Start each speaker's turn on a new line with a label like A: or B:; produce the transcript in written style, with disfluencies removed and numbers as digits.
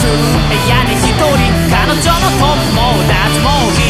A: 部屋に一人彼女の友達も